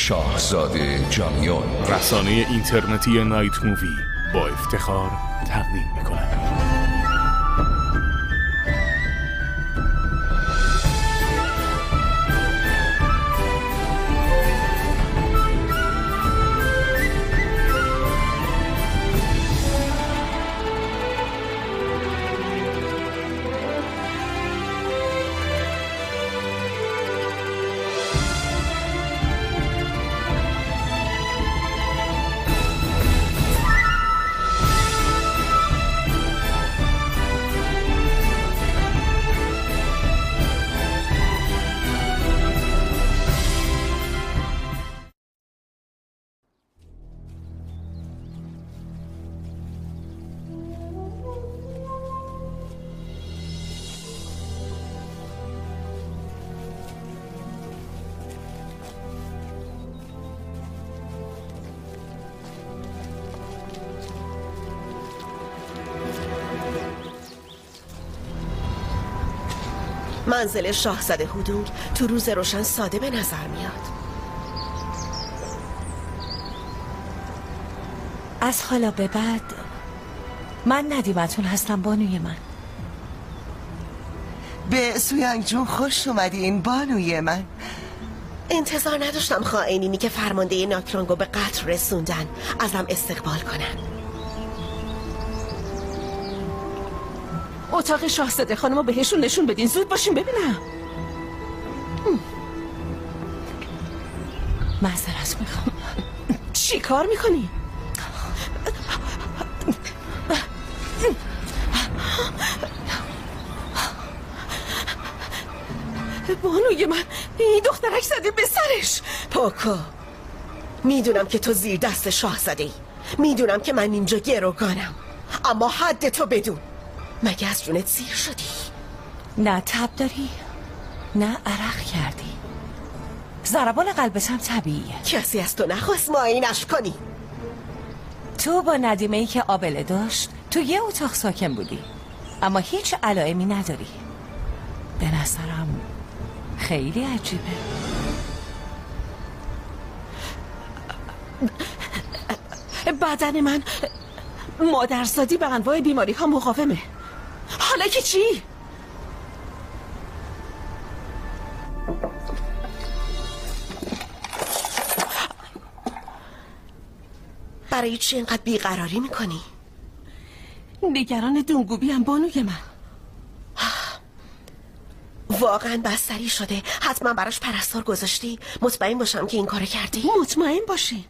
شاهزاده جانیون رسانه اینترنتی نایت مووی با افتخار تقدیم می‌کند. منزل شاهزاده هودونگ تو روز روشن ساده به نظر میاد. از حالا به بعد من ندیمتون هستم بانوی من. به سویانگ جون خوش اومدین بانوی من. انتظار نداشتم خائنینی که فرمانده ناکرانگو به قتل رسوندن ازم استقبال کنن. اتاق شاهزاده خانمو بهشون نشون بدین، زود باشین ببینم. معذرت میخوام. چی کار میکنی؟ بانوی من، این دخترک زده به سرش. پوکو، میدونم که تو زیر دست شاهزاده ای، میدونم که من اینجا گروگانم، اما حد تو بدون. مگه از جونت سیر شدی؟ نه تب داری، نه عرق کردی. ضربان قلبت هم طبیعیه. کسی از تو نخواست معاینش کنی. تو با ندیمه‌ای که آبله داشت تو یه اتاق ساکن بودی، اما هیچ علائمی نداری. به نظرم خیلی عجیبه. بدن من مادرزادی به انواع بیماری ها مقاومه. حالا که چی؟ برای چی اینقدر بیقراری میکنی؟ نگران دونگوبی هم بانوی من. واقعا بستری شده؟ حتما براش پرستار گذاشتی؟ مطمئن باشم که این کارو کردی؟ مطمئن باشی.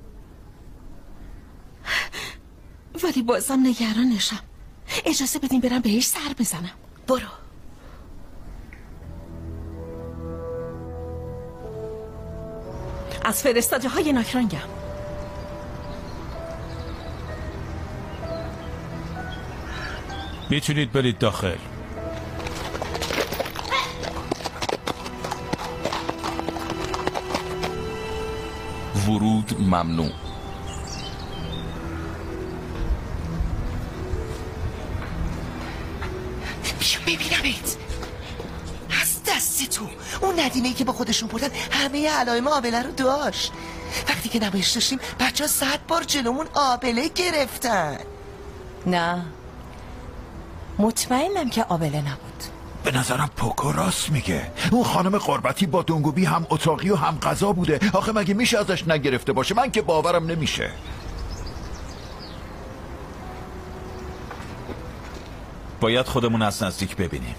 ولی بازم نگرانشم. اجازه بدین برم بهش سر بزنم. برو. از فرستاده های ناکرانگم. میتونید برید داخل. ورود ممنوع. بیا ببینمت. از دست تو اون ندیمه‌ای که با خودشون بردن همه علائم آبله رو داشت. وقتی که نمایش داشتیم بچه‌ها 100 بار جلومون آبله گرفتن. نه، مطمئنم که آبله نبود. به نظرم پوکو راست میگه. اون خانم قربتی با دونگوبی هم اتاقی و هم غذا بوده. آخه مگه میشه ازش نگرفته باشه؟ من که باورم نمیشه. باید خودمون از نزدیک ببینیم.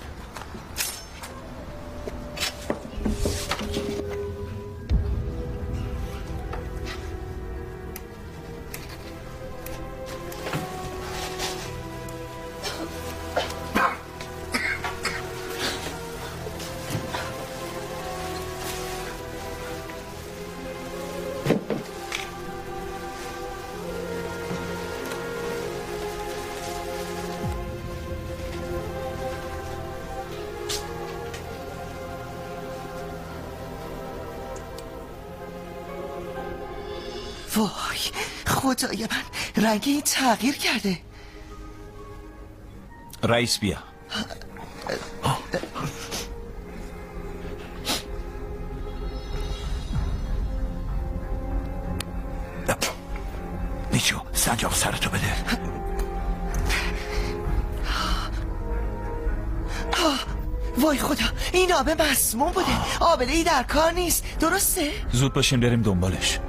وای خدای من، رنگ این تغییر کرده. رئیس بیا. سجاب سرتو بده. وای خدا، این آبه مسموم بوده. آبله ای در کار نیست، درسته؟ زود باشین بریم دنبالش.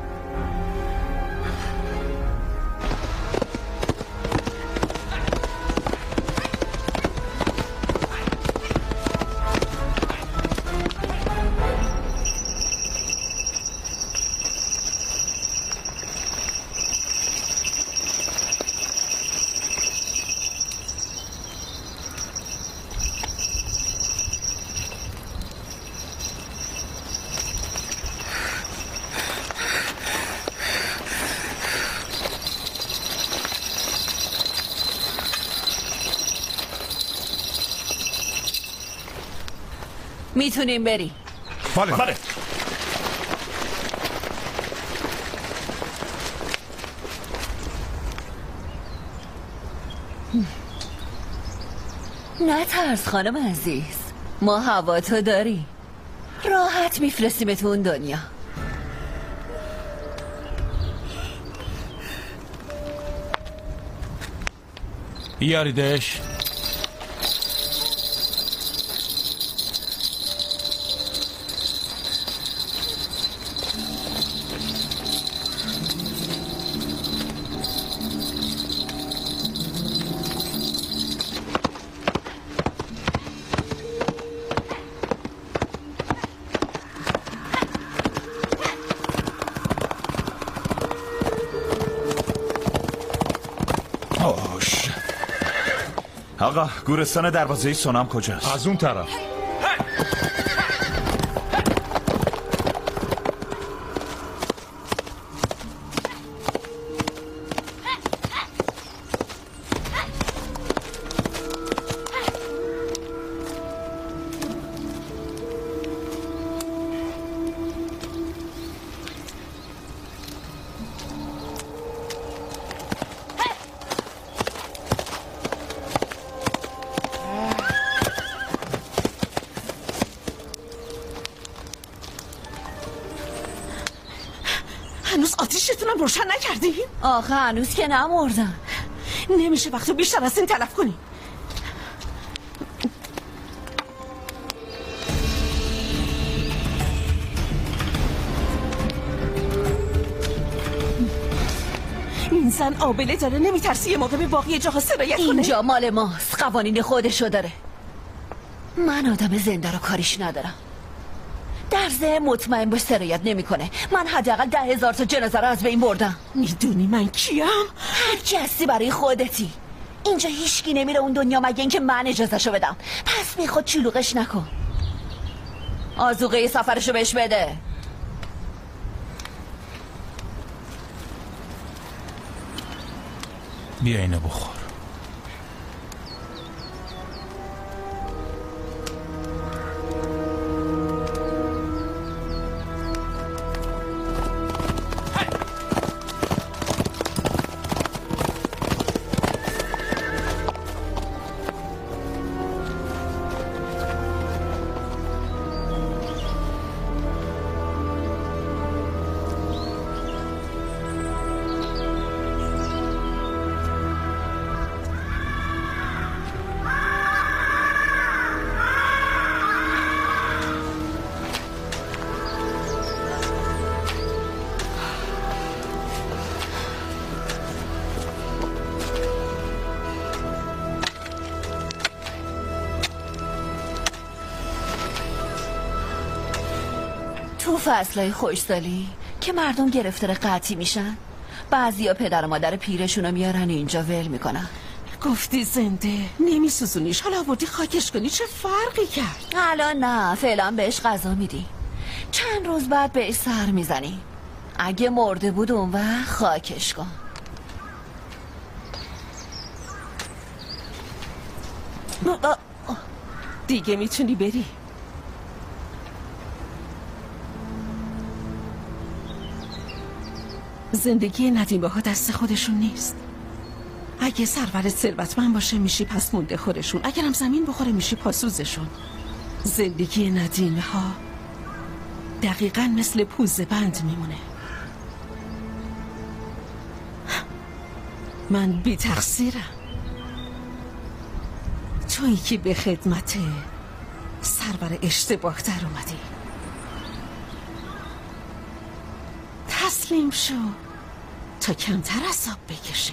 میتونیم بریم. بله. نه ترس خانم عزیز، ما هوا تو داری، راحت میفرستیم تو اون دنیا. بیاریدش. آقا گورستان دروازه سونام کجاست؟ از اون طرف. هنوز آتیشتونم روشن نکردین؟ آخه هنوز که نمردن. نمیشه وقتو بیشتر از این تلف کنی. این زن آبله داره، نمیترسی یه موقع به باقی جاها سرایت کنه؟ اینجا مال ماست، قوانین خودشو داره. من آدم زنده رو کاریش ندارم. در ذهن مطمئن باش سرایت نمیکنه. من حداقل 10,000 تا جنازه رو از بین بردم. میدونی من کیم؟ هر کی هستی برای خودتی. اینجا هیچکی نمیره اون دنیا مگه اینکه من اجازهشو بدم. پس میخواد چلوغش نکن. آذوقه سفرشو بهش بده. بیا اینو بخور. تو فصلهای خوشسالی که مردم گرفتار قحطی میشن، بعضیا پدر و مادر پیرشونو میارن اینجا ول میکنن. گفتی زنده نمیسوزونیش، حالا آوردی خاکش کنی، چه فرقی کرد؟ الان نه، فعلا بهش غذا میدی، چند روز بعد بهش سر میزنی. اگه مرده بود اون وقت خاکش کن. دیگه میتونی بری. زندگی ندیمه ها دست خودشون نیست. اگه سرورت ثروتمند باشه میشی پس مونده خورشون، اگرم زمین بخوره میشی پاسوزشون. زندگی ندیمه ها دقیقاً مثل پوزه بند میمونه. من بی تقصیرم. تویی که به خدمت سرور اشتباه در اومدی. تسلیم شو تا کمتر عذاب بکشی.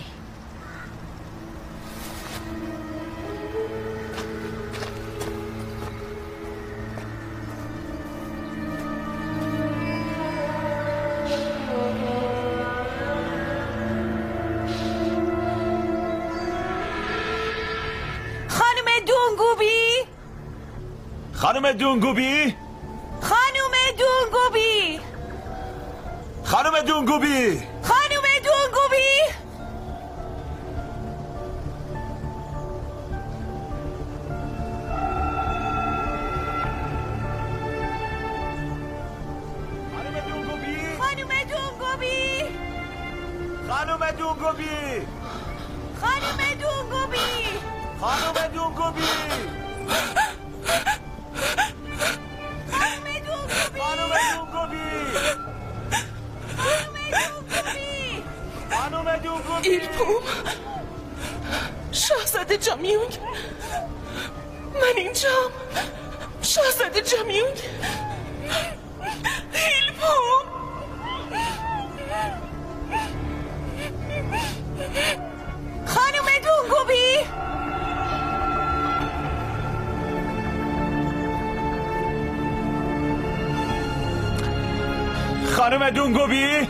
خانم دونگوبی خانم دونگوبی خانم دونگوبی خانم دونگوبی خانم دونگوبی خانم دونگوبی خانم دونگوبی خانم دونگوبی ایلپوم، شاهزاده جامیونگ، من اینجام. شاهزاده جامیونگ، ایلپوم. خانم دونگوبی خانم دونگوبی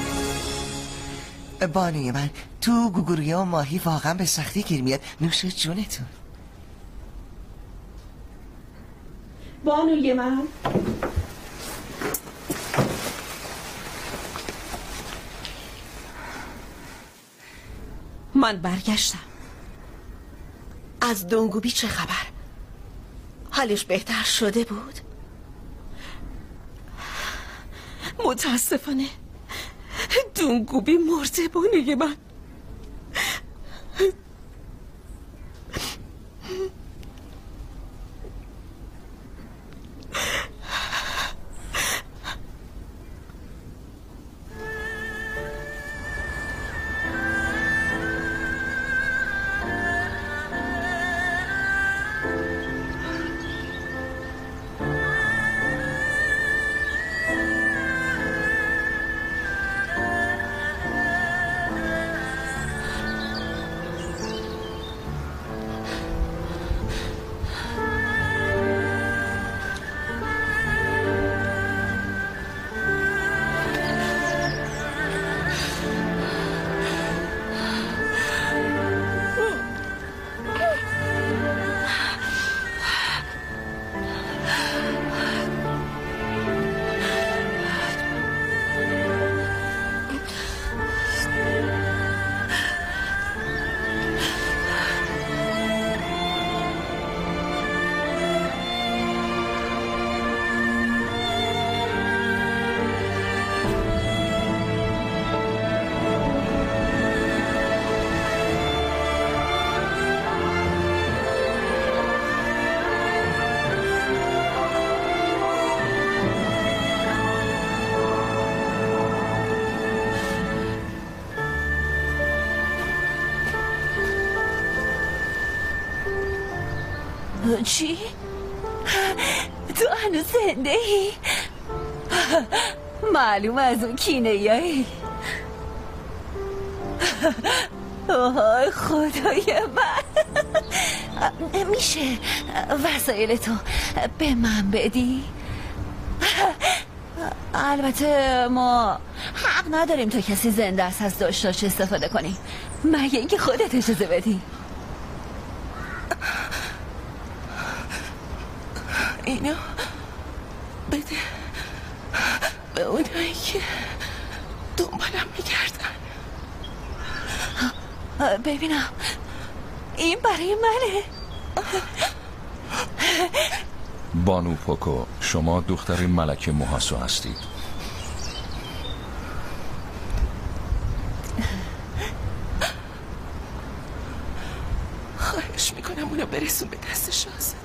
بانوی من، تو گوگوروی و ماهی واقعا به سختی گیر میاد. نوش جونتون. بانوی من برگشتم. از دونگوبی چه خبر؟ حالش بهتر شده بود؟ متاسفانه دونگوبی مرده. بانوی من، چی؟ تو هنوز زنده ای؟ معلوم از اون کینه‌ای. اوه خدای من. میشه وسایل تو به من بدی؟ البته ما حق نداریم تا کسی زنده است از داشتاش استفاده کنیم، مگه اینکه خودت اجازه بدی. اینو بده به اونایی که دنبالم میگردن. ببینم، این برای منه. بانو پوکو، شما دختر ملکه موهاسو هستید. خواهش میکنم اونو برسون به دست شاهزاده.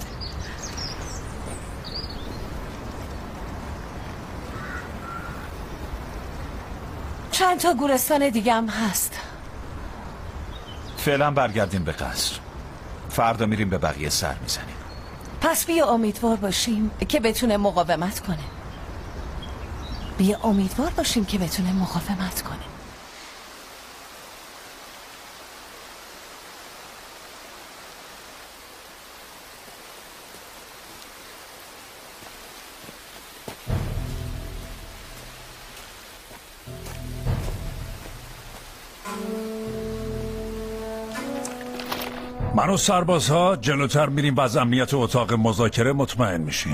چند تا گورستان دیگه هم هست. فعلا برگردیم به قصر. فردا میریم به بقیه سر میزنیم. پس بیا امیدوار باشیم که بتونه مقاومت کنه. من و سربازها جلوتر میریم و از امنیت اتاق مذاکره مطمئن میشیم.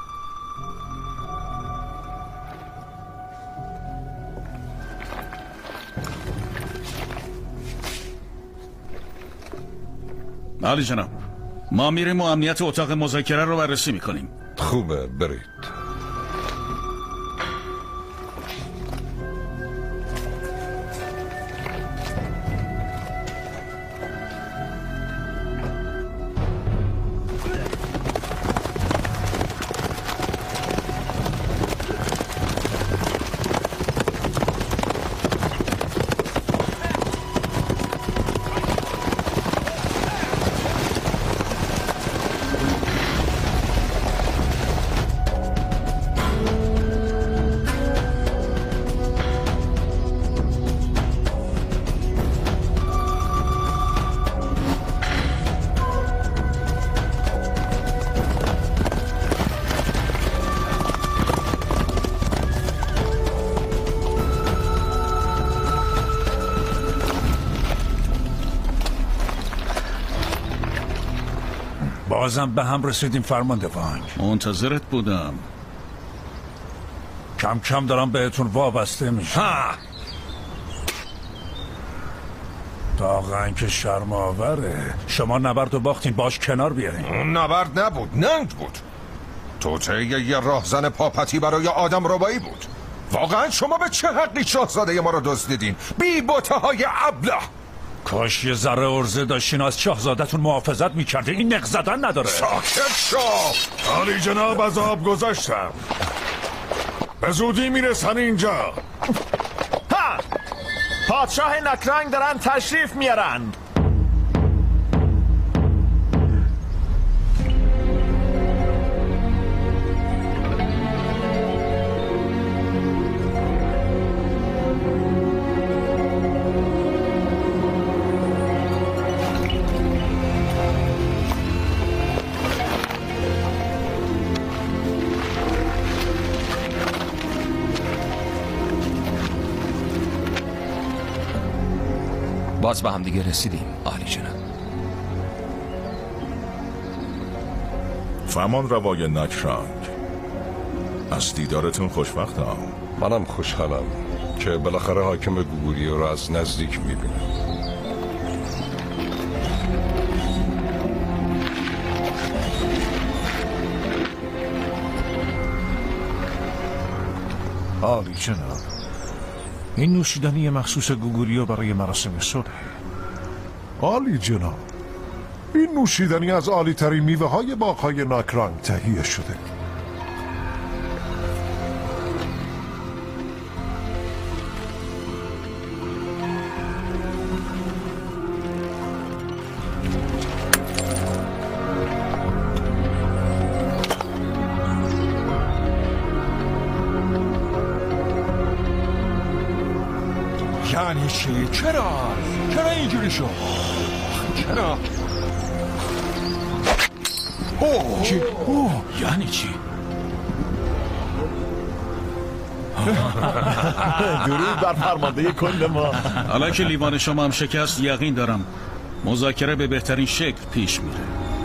عالی جناب، ما میریم و امنیت اتاق مذاکره رو بررسی میکنیم. خوبه، برید. بازم به هم رسیدیم فرمانده وانگ. منتظرت بودم. کم کم دارم بهتون وابسته میشم. واقعا که شرم آوره. شما نبرد و باختین، باش کنار بیارین. اون نبرد نبود، ننگ بود. توطئه یه راهزن پاپتی برای آدم ربایی بود. واقعا شما به چه حقی شاهزاده ما رو دزدیدین؟ بی بوته‌های ابله. کاش یه ذره عرضه داشتین از شاهزادتون محافظت میکردین. این نق زدن نداره. ساکت شو. عالی جناب، از آب گذاشتم. به زودی میرسن اینجا. ها! پادشاه نکرنگ دارن تشریف میارند. باز به هم دیگه رسیدیم عالی جناب. فرمان روای نکرنگ، از دیدارتون خوشوقتم. منم خوشحالم که بالاخره حاکم گوگوریو رو از نزدیک میبینم. عالی جناب، این نوشیدنی مخصوص گوگوریو برای مراسم صلح. عالی جناب، این نوشیدنی از عالی ترین میوه های باغ‌های ناکرانگ تهیه شده. یعنی چی؟ چرا اینجوری شد؟ چرا؟ چی؟ یعنی چی؟ درود بر فرمانده کل ما. حالا که لیوان شما هم شکست، یقین دارم مذاکره به بهترین شکل پیش میره.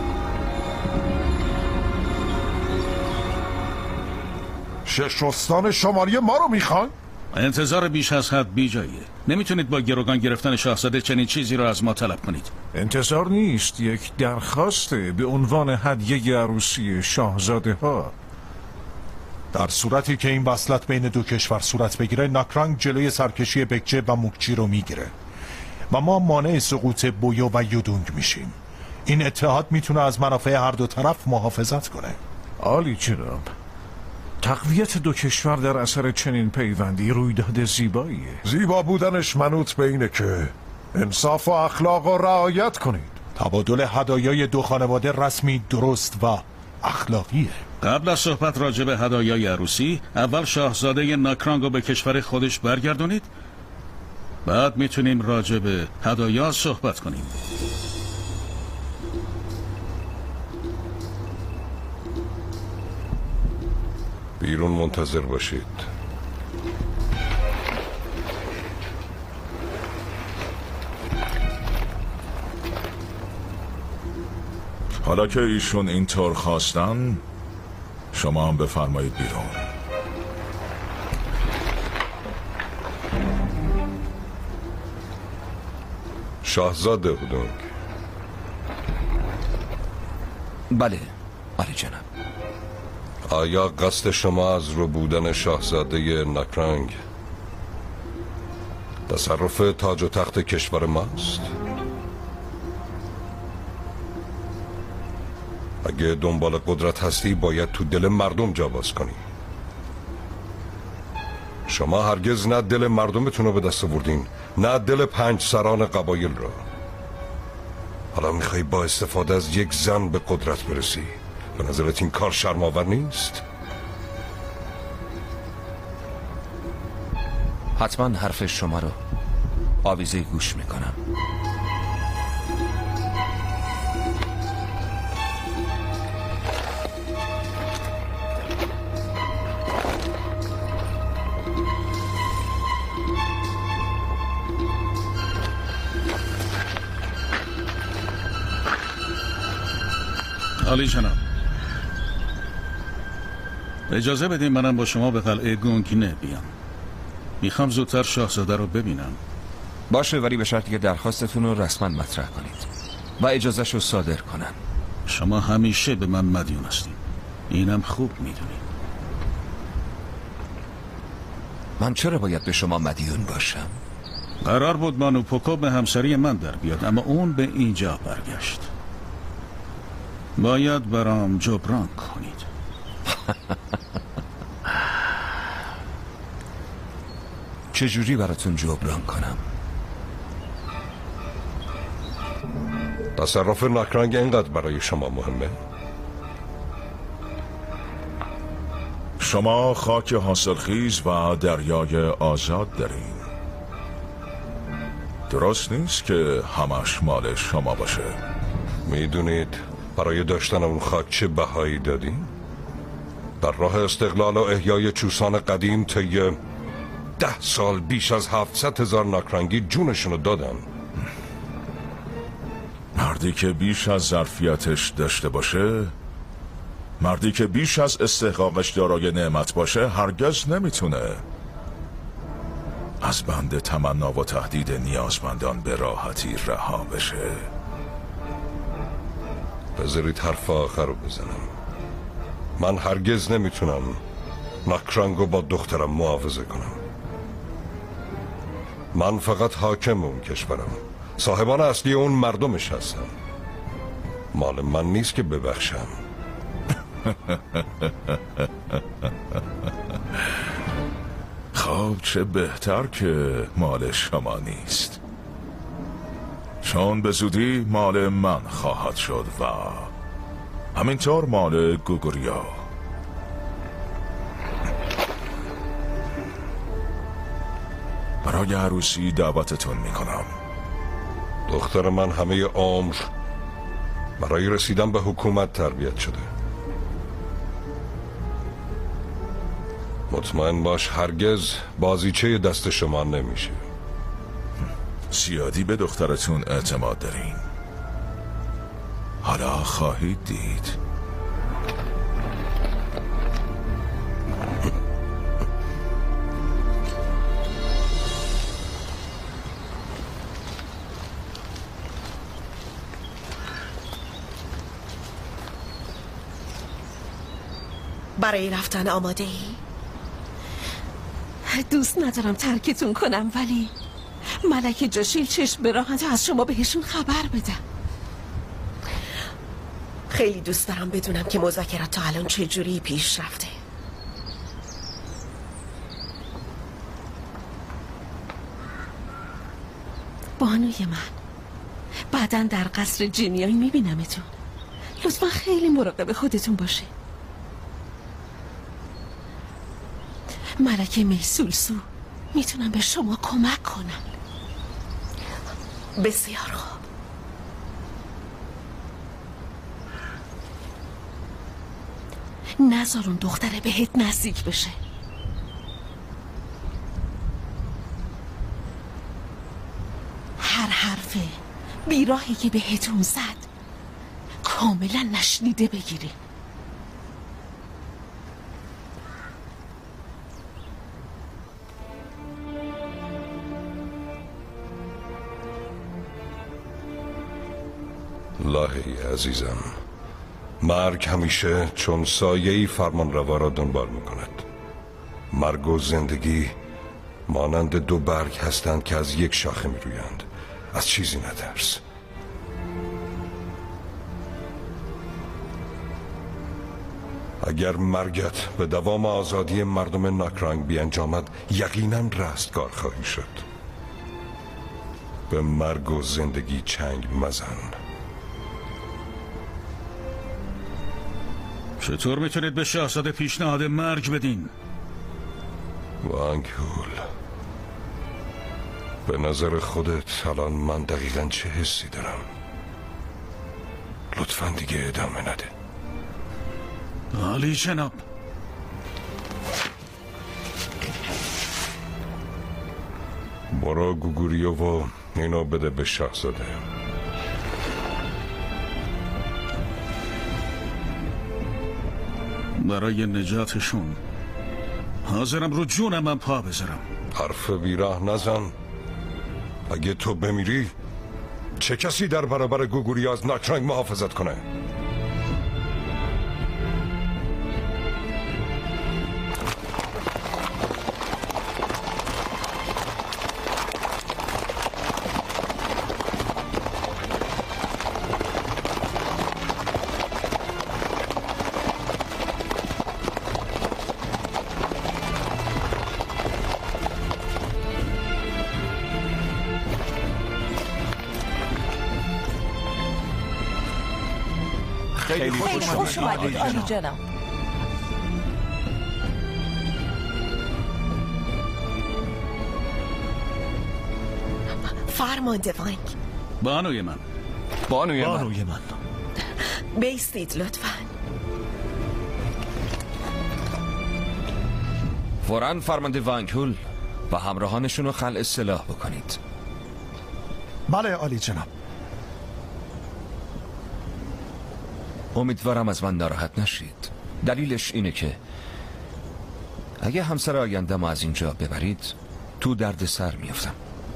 شستان شمالی ما رو میخوان؟ انتظار بیش از حد بیجاییه. نمیتونید با گروگان گرفتن شاهزاده چنین چیزی رو از ما طلب کنید. انتظار نیست، یک درخواسته به عنوان هدیه عروسی شاهزاده ها. در صورتی که این وصلت بین دو کشور صورت بگیره، نکرانگ جلوی سرکشی بکچه و موکچی رو میگیره و ما مانع سقوط بویو و یودونگ میشیم. این اتحاد میتونه از منافع هر دو طرف محافظت کنه. عالی جناب، تقویت دو کشور در اثر چنین پیوندی رویداد زیباییه. زیبا بودنش منوط به اینه که انصاف و اخلاق و رعایت کنید. تبادل هدایای دو خانواده رسمی، درست و اخلاقیه. قبل از صحبت راجع به هدایای عروسی، اول شاهزاده ناکرانگو به کشور خودش برگردونید، بعد میتونیم راجع به هدایا صحبت کنیم. بیرون منتظر باشید. حالا که ایشون اینطور خواستن، شما هم بفرمایید بیرون. شاهزاده هودونگ. بله جناب. آیا قصد شما از رو بودن شاهزاده ناکرانگ تصرف تاج و تخت کشور ماست؟ اگه دنبال قدرت هستی باید تو دل مردم جا باز کنی. شما هرگز نه دل مردمتون رو به دست آوردین، نه دل 5 سران قبایل را. حالا میخوای با استفاده از یک زن به قدرت برسی؟ به نظرت این کار شرم‌آور نیست؟ حتما حرف شما رو آویزه گوش میکنم. عالی جناب، اجازه بدیم منم با شما به قلعه گونگینه بیام. میخوام زودتر شاهزاده رو ببینم. باشه، ولی به شرطی که درخواستتون رو رسما مطرح کنید و اجازهش رو صادر کنن. شما همیشه به من مدیون هستید، اینم خوب میدونید. من چرا باید به شما مدیون باشم؟ قرار بود بانو پوکو به همسری من در بیاد، اما اون به اینجا برگشت. باید برام جبران کنید. چجوری براتون جبران کنم؟ تصرف ناکرانگ اینقدر برای شما مهمه؟ شما خاک حاصلخیز و دریای آزاد دارین. درست نیست که همش مال شما باشه. میدونید برای داشتن اون خاک چه بهایی دادین؟ در راه استقلال و احیای چوسان قدیم طی 10 سال بیش از 700,000 ناکرانگی جونشونو دادن. مردی که بیش از ظرفیتش داشته باشه، مردی که بیش از استحقاقش دارای نعمت باشه، هرگز نمیتونه از بند تمنا و تهدید نیازمندان به راحتی رها بشه. بذارید حرف آخر رو بزنم. من هرگز نمیتونم ناکرانگو با دخترم معاوضه کنم. من فقط حاکم اون کشورم، صاحبان اصلی اون مردمش هستم. مال من نیست که ببخشم. خب چه بهتر که مال شما نیست، چون به زودی مال من خواهد شد و همینطور مال گوگوریا. برای عروسی دعوتتون میکنم. دختر من همه عمر برای رسیدن به حکومت تربیت شده. مطمئن باش هرگز بازیچه دست شما نمیشه. زیادی به دخترتون اعتماد دارین. حالا خواهید دید. برای رفتن آماده ای؟ دوست ندارم ترکتون کنم، ولی ملک جاشیل چشم به راهن تا از شما بهشون خبر بدم. خیلی دوست دارم بدونم که مذاکرات تا الان چجوری پیش رفته. بانوی من، بعداً در قصر جنیای میبینمتون. لطفا خیلی مراقب خودتون باشه. ملکه میسولسو میتونم به شما کمک کنم. بسیار خوب. نذار اون دختره بهت نزدیک بشه. هر حرف بیراهی که بهتون زد کاملا نشنیده بگیری. لاهی عزیزم، مرگ همیشه چون سایه‌ای فرمانروا را دنبال می‌کند. مرگ و زندگی مانند دو برگ هستند که از یک شاخه می‌رویند. از چیزی نترس. اگر مرگت به دوام آزادی مردم ناکرانگ بیانجامد، یقیناً رستگار خواهی شد. به مرگ و زندگی چنگ مزن. چطور میتونید به شاهزاده پیشنهاد مرگ بدین؟ وانگهول، به نظر خودت الان من دقیقاً چه حسی دارم؟ لطفاً دیگه ادامه نده. عالی جناب. برو گوگوریو و اینو بده به شاهزاده. برای نجاتشون حاضرم رو جونم من پا بذارم. حرف بیراه نزن. اگه تو بمیری چه کسی در برابر گوگوری از ناکرانگ محافظت کنه؟ خیلی خوش اومدید عالی جناب. فرمانده وانگ. بانوی من. بانوی من. بیستید لطفاً. فوراً فرمانده وانگهول و همراهانشون رو خلع سلاح بکنید. بله عالی جناب. امیدوارم از من ناراحت نشید. دلیلش اینه که اگه همسر آینده ما از اینجا ببرید تو درد سر میافتم.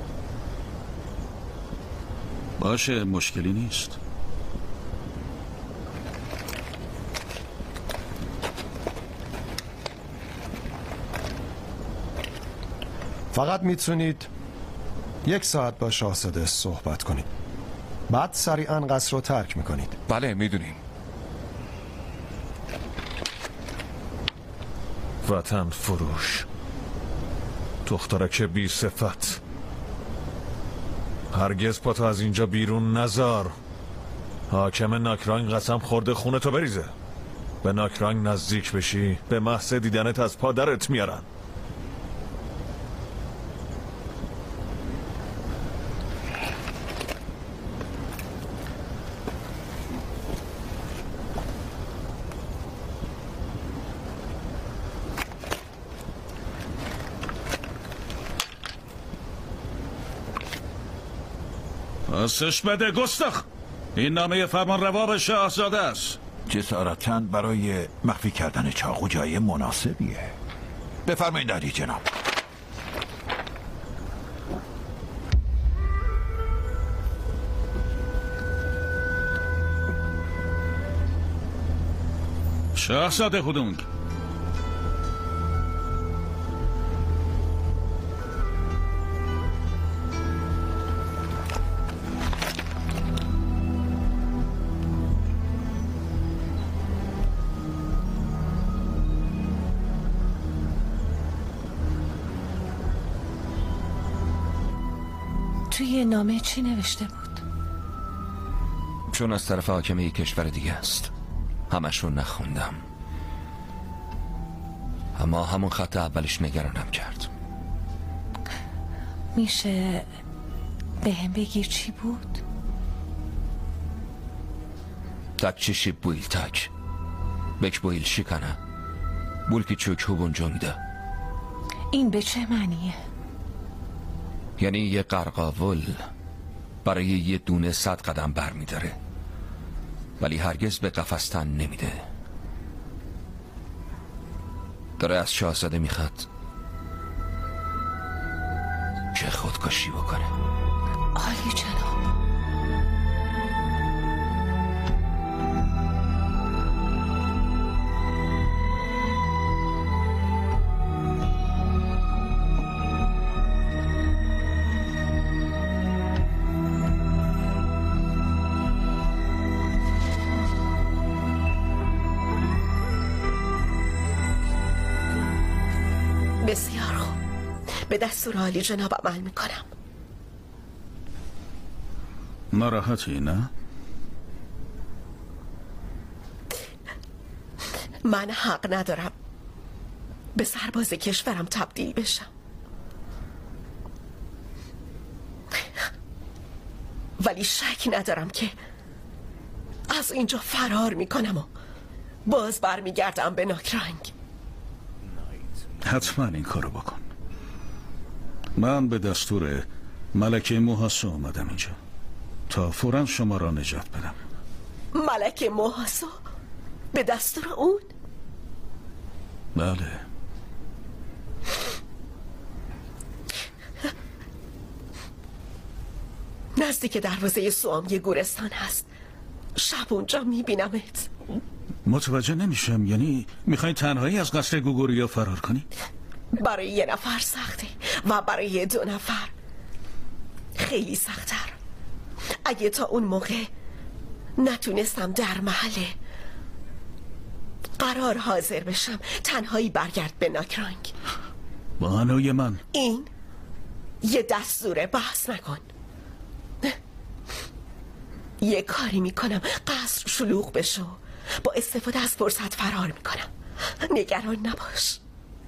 باشه، مشکلی نیست. فقط میتونید 1 ساعت با شاهزاده صحبت کنید، بعد سریعا قصر رو ترک میکنید. بله میدونیم. وطن فروش، دخترک بی صفت، هرگز پاتو از اینجا بیرون نزار. حاکم ناکرانگ قسم خورده خونتو بریزه. به ناکرانگ نزدیک بشی به محض دیدنت از پادرت میارن. پاسش بده گستاخ. این نامه فرمان روا به شاهزاده است. جسارتاً برای مخفی کردن چاقو جای مناسبیه. بفرمایید عالی جناب. شاهزاده هودونگ، توی نامه چی نوشته بود؟ چون از طرف حاکمه کشور دیگه است همش رو نخوندم، اما همون خط اولش نگرانم کرد. میشه به هم بگیر چی بود؟ تک چشی بویل تک بک بویل شکنه بولکی چوک هوگون جنگده. این به چه معنیه؟ یعنی یه قرقاول برای یه دونه 100 قدم بر میداره ولی هرگز به قفستن نمیده. داره از شاهزاده میخواد که خودکشی بکنه. عالی جناب. بسیار خوب، به دستور عالی جناب عمل میکنم. ناراحتی نه؟ من حق ندارم به سرباز کشورم تبدیل بشم، ولی شک ندارم که از اینجا فرار میکنم و باز برمیگردم به ناکرنگ. حتما این کارو بکن. من به دستور ملکه موهاسو اومدم اینجا تا فوراً شما را نجات بدم. ملکه موهاسو؟ به دستور اون؟ بله. نزدیک دروازه سوام یه گورستان هست، شب اونجا میبینمت. متوجه نمیشم، یعنی میخوای تنهایی از قصر گوگوریا فرار کنی؟ برای یه نفر سخته و برای 2 نفر خیلی سخت‌تر. اگه تا اون موقع نتونستم در محله قرار حاضر بشم، تنهایی برگرد به ناکرانگ. بانوی من، این یه دستوره، بحث نکن. یه کاری میکنم قصر شلوغ بشه، با استفاده از فرصت فرار میکنم. نگران نباش.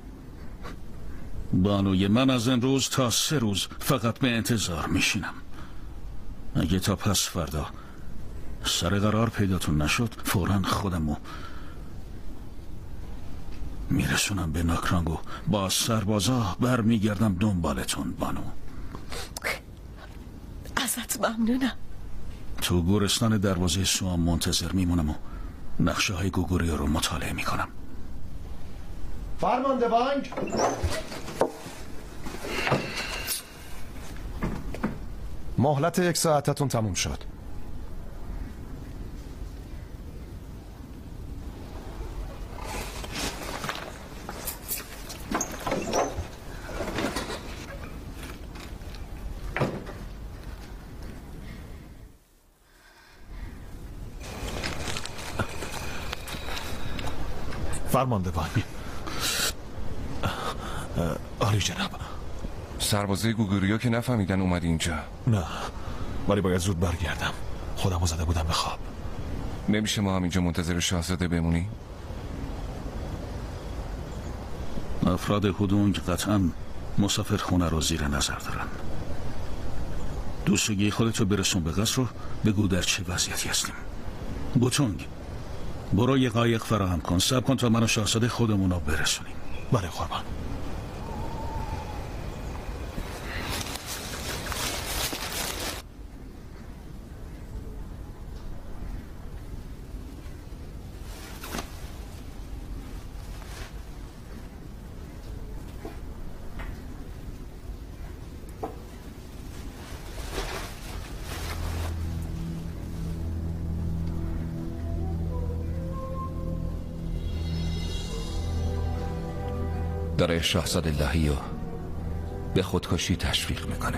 بانوی من، از امروز تا 3 روز فقط به انتظار میشینم. اگه تا پس فردا سر قرار پیداتون نشد، فوراً خودمو میرسونم به ناکرانگو، با سربازا برمیگردم دنبالتون. بانو، ازت ممنونم. تو گورستان دروازه سوام منتظر میمونم و نقشه های گوگوریا رو مطالعه میکنم. فرمانده بانگ. مهلت 1 ساعتتون تموم شد. فرمانده بانگ. عالی جناب. سربازه گوگوریا که نفهمیدن اومد اینجا. نه، ولی باید زود برگردم. خودمو زده بودم به خواب. نمیشه ما هم اینجا منتظر شاهزاده بمونی؟ افراد هدونگ قطعا مسافر خونه رو زیر نظر دارن. دوستگی خودتو برسون به قصر رو بگو در چه وضعیتی هستیم. بوتونگ، برو یه قایق فراهم کن. صبر کن تا من و شاهزاده خودمون رو برسونیم. بله قربان. داره شاهزاده لاهیو به خودکشی تشویق میکنه.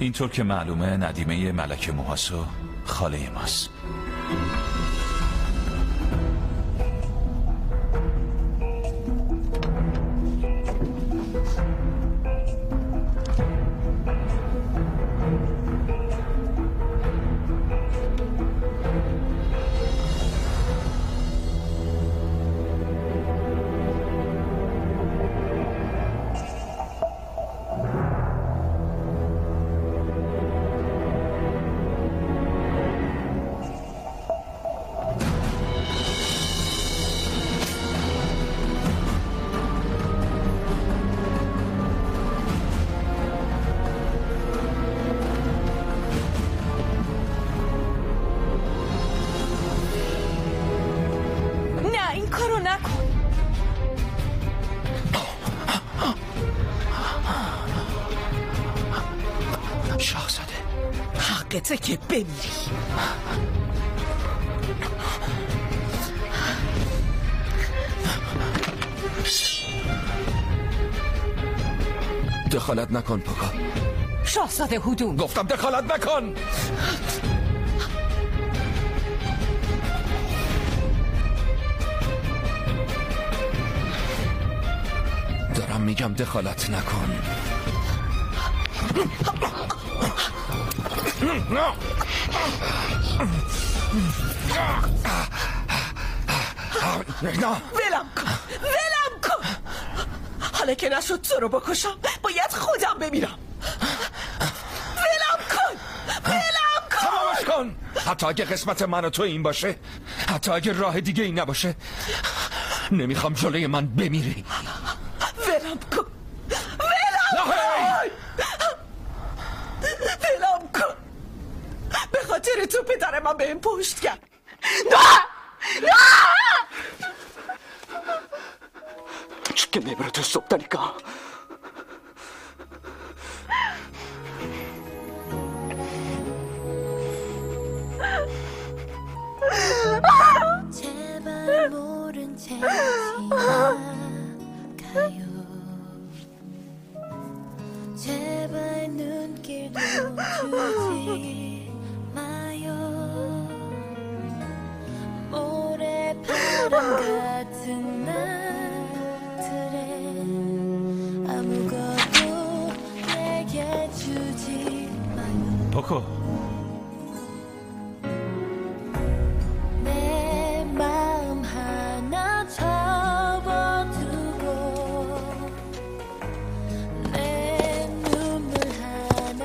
اینطور که معلومه ندیمه ملکه موهاسو خاله ماست. حقته که بمیری. دخالت نکن پوکا. شاهزاده هودون، گفتم دخالت نکن. دارم میگم دخالت نکن. ولم کن. حالا که نشد تو رو بکشم، باید خودم بمیرم. ولم کن. تمامش کن. حتی اگه قسمت من و تو این باشه، حتی اگه راه دیگه این نباشه، نمیخوام جلوی من بمیری. ولم کن. به خاطر تو پدر من به این پشت کرد. Che ne avrò sotto di qua. 제발 모른 채 지나가요. 제발 눈길도 주지 마요. 모래바람 같은 날들에 아무것도 내게 주지 마요. 포코. 내 마음 하나 접어두고 내 눈물 하나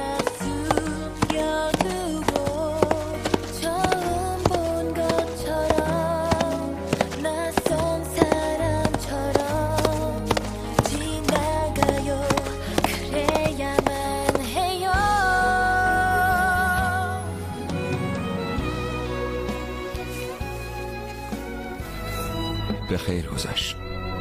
숨겨두고 처음 본 것처럼 낯선 사람처럼 지나가요. 그래야만 해요. به خیر گذشت.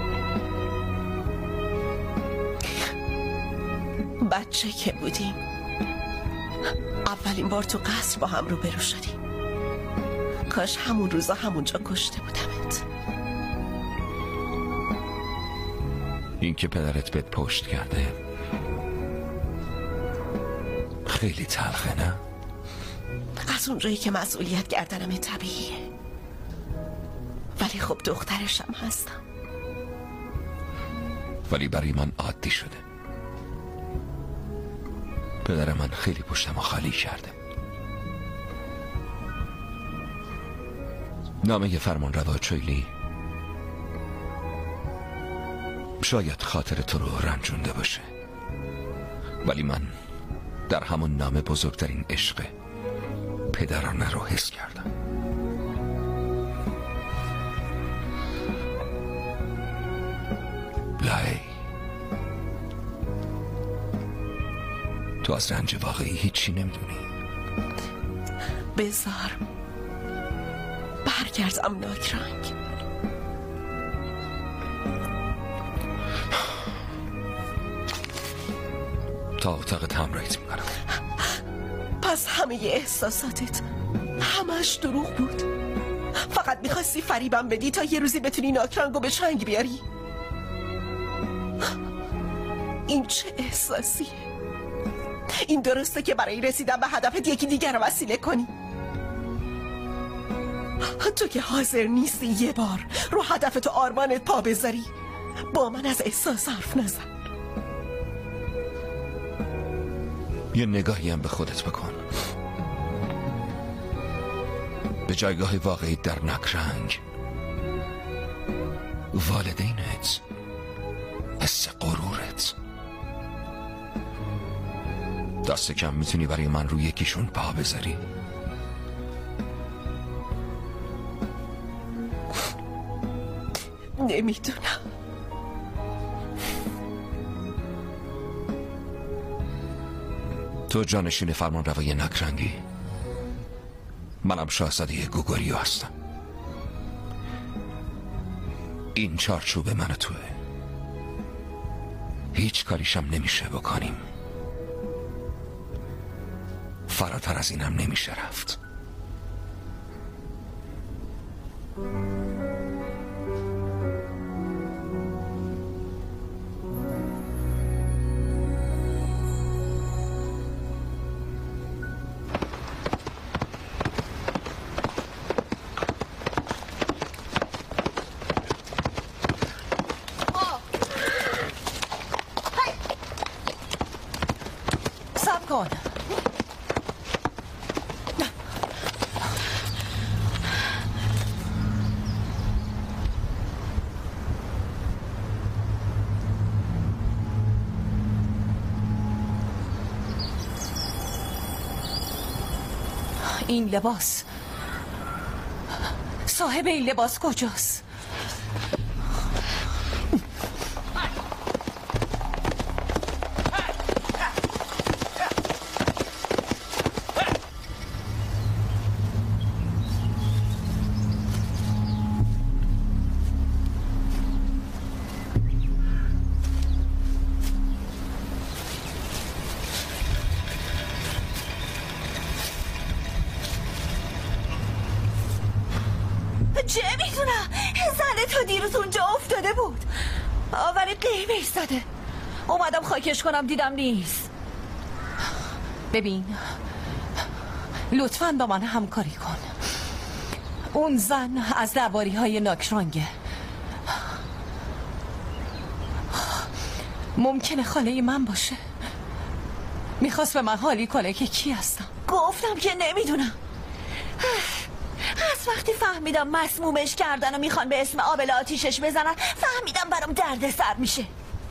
بچه که بودیم اولین بار تو قصر با هم روبرو شدیم. کاش همون روزا همونجا کشته بودمت. این که پدرت بهت پشت کرده خیلی تلخه، نه؟ از اونجایی که مسئولیت گردنم طبیعیه، ولی خب دخترشم هستم. ولی برای من عادی شده. پدر من خیلی پشتم خالی کرده. نامه فرمان روا چویلی شاید خاطر تو رو رنجونده باشه، ولی من در همون نامه بزرگترین عشق پدرانه رو حس کردم. لای، تو از رنج واقعی هیچی نمیدونی. بذار برگردم ناکرنگ. تا اتاق همراهیت میکنم. پس همه احساساتت همش دروغ بود. فقط میخواستی فریبم بدی تا یه روزی بتونی ناکرنگو به چنگ بیاری. این چه احساسیه؟ این درسته که برای رسیدن به هدفت یکی دیگر رو وسیله کنی؟ تو که حاضر نیستی یه بار رو هدفت و آرمانت پا بذاری، با من از احساس حرف نزن. یه نگاهی هم به خودت بکن. به جایگاه واقعی در نکرنگ، والدینت، حس غرورت، دست کم میتونی برای من روی یکیشون پا بذاری؟ نمیدونم. تو جانشین فرمان روای نکرنگی، منم شاهزاده گوگوریو هستم. این چارچوب من و توه، هیچ کاریشم نمیشه بکنیم، فراتر از اینم نمیشه رفت. کن. این لباس، صاحب این لباس کجاست؟ چه میدونم، زنه تا دیروز اونجا افتاده بود، آوری قیمه ایستاده. اومدم خاکش کنم دیدم نیست. ببین، لطفاً با من همکاری کن. اون زن از درباری های ناکرانگه، ممکنه خاله من باشه. میخواست به من حالی کنه که کی هستم. گفتم که نمیدونم. از وقتی فهمیدم مسمومش کردن و میخوان به اسم آبل آتیشش بزنن، فهمیدم برام درد سر میشه.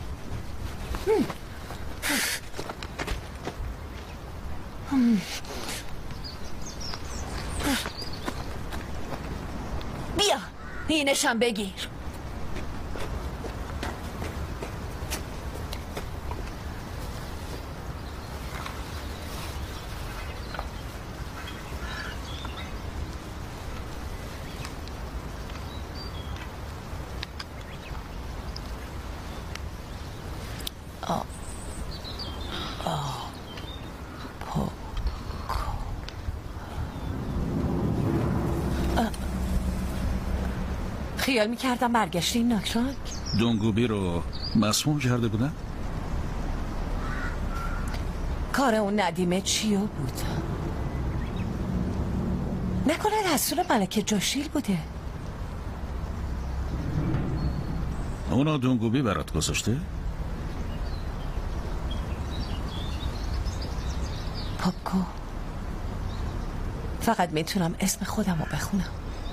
بیا اینشم بگیر. خیال میکردم برگشتی این ناکرانگ. دونگوبی رو مسموم کرده بودن؟ کار اون ندیمه چیو بود؟ نکنه دستور ملکه جاشیل بوده؟ اونا دونگوبی برات گذاشته؟ پاپکو، فقط میتونم اسم خودم رو بخونم.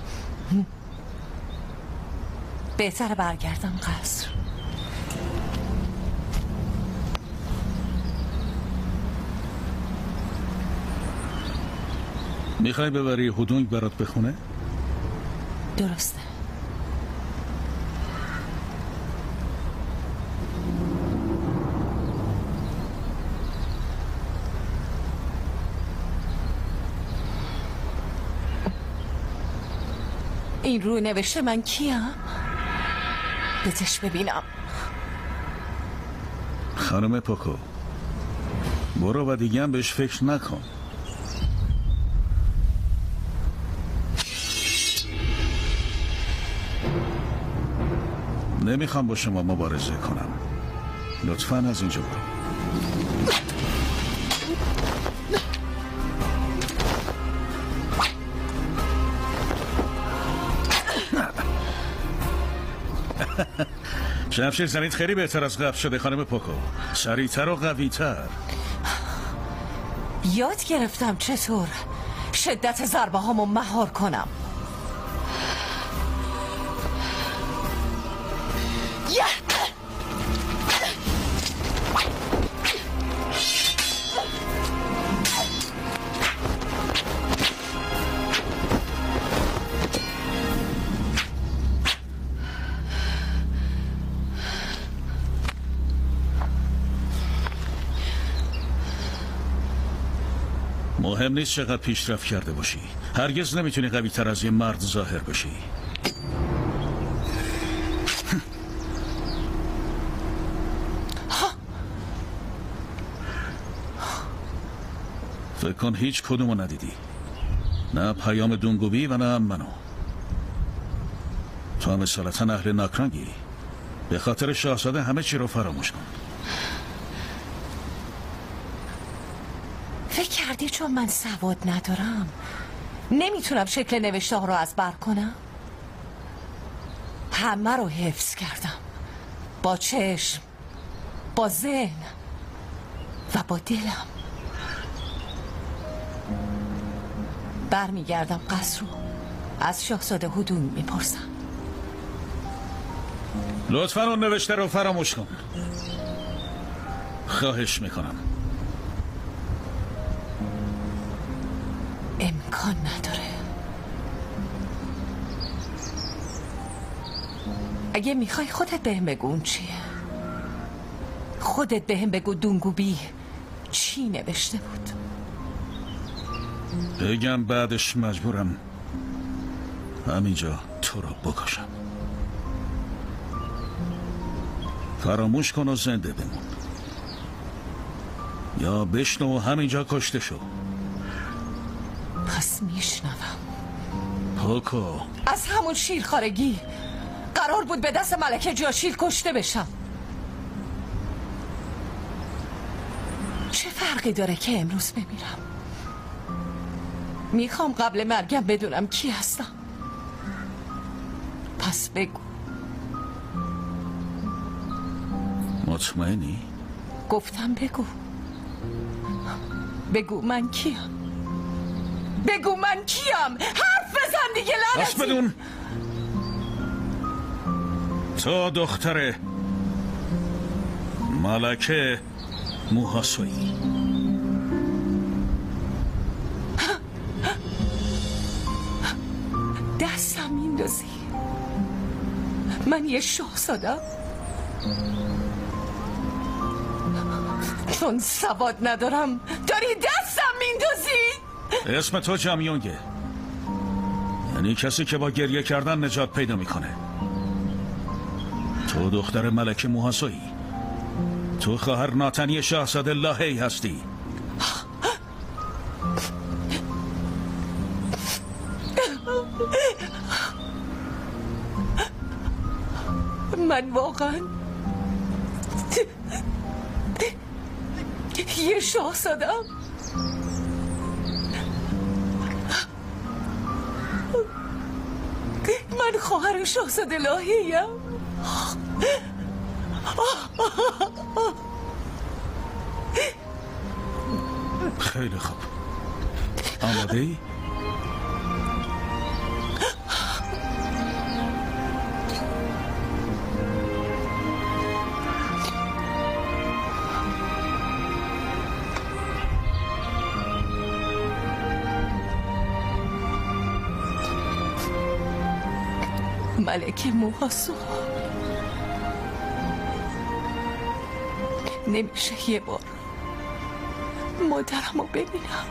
بهتر برگردم قصر. میخوای ببری هودونگ برات بخونه؟ درسته. این رو نوشته من کیم؟ بزش ببینم. خانم پوکو، برو و دیگه هم بهش فکر نکن. نمیخوام با شما مبارزه کنم، لطفاً از اینجا برو. شمشیر زنید خیلی بهتر از قبل شده خانم پوکو. سریعتر و قوی‌تر. یاد گرفتم چطور شدت ضربه هامو مهار کنم. مهم نیست چقدر پیشرفت کرده باشی، هرگز نمیتونی قوی تر از یه مرد ظاهر بشی. فکر کن هیچ کدومو ندیدی، نه پیام دونگوبی و نه منو. تو هم اصالتا اهل ناکرانگی، به خاطر شاهزاده همه چی رو فراموش کن. فکر کردی چون من سواد ندارم نمیتونم شکل نوشته ها رو از بر کنم؟ همه رو حفظ کردم، با چشم، با ذهن و با دلم. برمیگردم قصر رو از شاهزاده هدون میپرسم. لطفاً اون نوشته رو فراموش کن، خواهش میکنم. امکان نداره. اگه میخوای خودت بهم بگو اون چیه. خودت بهم بگو دونگوبی چی نوشته بود. بگم بعدش مجبورم همینجا تو رو بکشم. فراموش کن و زنده بمون، یا بشنو و همینجا کشته شو. پس میشنوم. پوکو، از همون شیرخوارگی قرار بود به دست ملکه جاشیل کشته بشم. چه فرقی داره که امروز بمیرم؟ میخوام قبل مرگم بدونم کی هستم. پس بگو. مطمئنی؟ گفتم بگو. بگو من کیم. بگو من کیم. حرف بزن دیگه لعنتی. پس بدون تو دختر ملکه موهاسویی. دستم میندازی؟ من یه شاهزادم؟ چون سواد ندارم داری دستم میندازی؟ اسم تو جامیونگه، یعنی کسی که با گریه کردن نجات پیدا میکنه. تو دختر ملکه موهاسویی، تو خواهر ناتنی شاهزاده لاهی هستی. من واقعا یه شاهزادم؟ من خواهر شاهزاده لاهیم؟ خیلی خوب، آماده ای؟ ملکه موهاسو، نمیشه یه بار مادرمو ببینم؟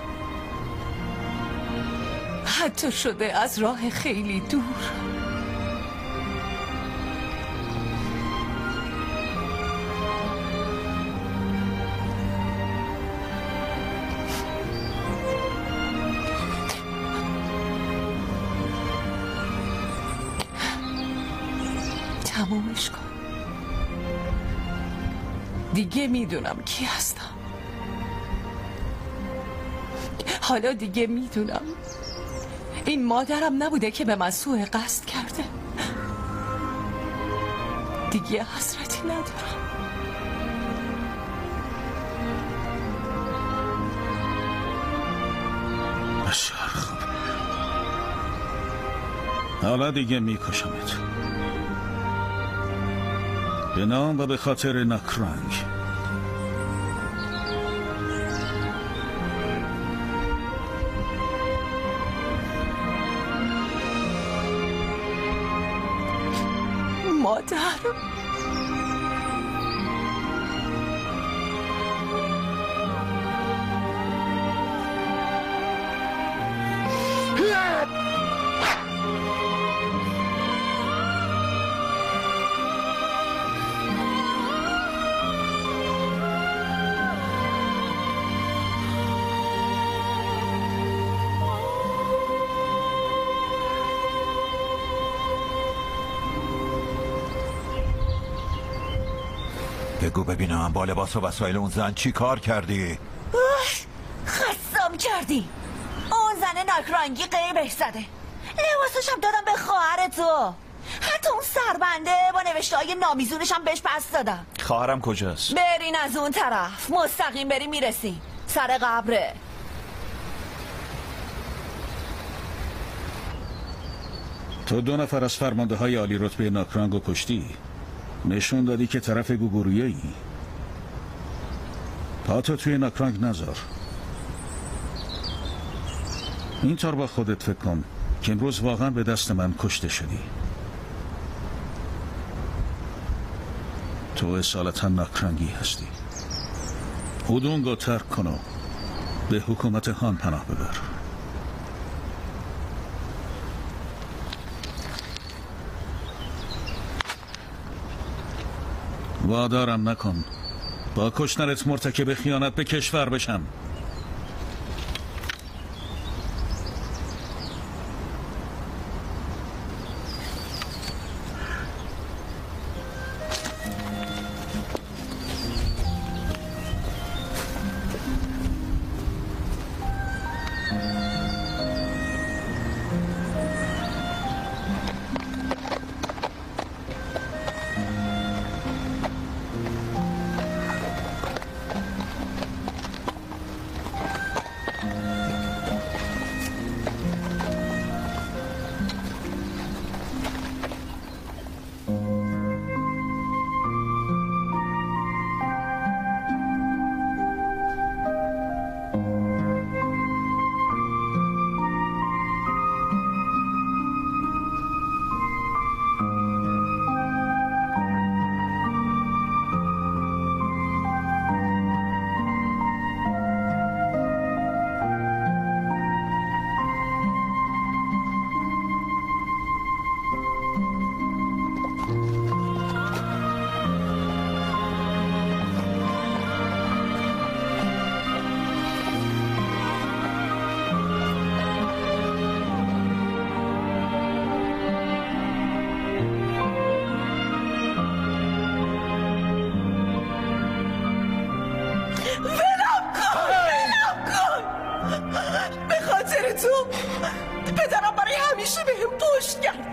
حتی شده از راه خیلی دور. تمومش کن. دیگه میدونم کی هستم. حالا دیگه میدونم این مادرم نبوده که به من سوء قصد کرده. دیگه حسرتی ندارم. بسیار خوب. حالا دیگه میکشمت، به نام و به خاطر ناکرانگ. مادر، بگو ببینم با لباس و وسایل اون زن چی کار کردی؟ خستم کردی. اون زن ناکرانگی قیبش زده. لباسشم دادم به خواهر تو. حتی اون سربنده با نوشته های نامیزونشم بهش پس دادم. خواهرم کجاست؟ برین از اون طرف، مستقیم بریم میرسیم سر قبره. تو 2 نفر از فرمانده های عالی رتبه ناکرانگو کشتی. نشون دادی که طرف گوگورویه ای. پاتو توی ناکرانگ نذار. اینطور با خودت فکر کن که امروز واقعا به دست من کشته شدی. تو اصالتا ناکرانگی هستی. اودونگو ترک کن و به حکومت هان پناه ببر. وادارم نکن با کشتنت مرتکب خیانت به کشور بشم. پدرم برای همیشه به هم پشت کرد.